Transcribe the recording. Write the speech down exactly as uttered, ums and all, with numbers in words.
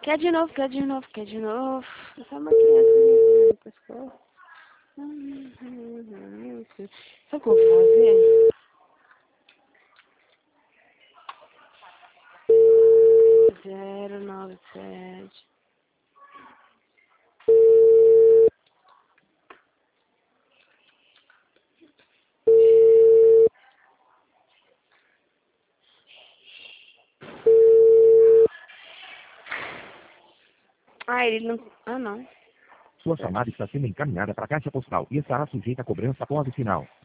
Quer de novo, quer de novo, quer de novo. Eu sou uma criança no pescoço. Sabe o que eu vou fazer? Zero nove sete. Ah, ele não... Ah, não. Sua chamada está sendo encaminhada para a caixa postal e estará sujeita a cobrança após o sinal.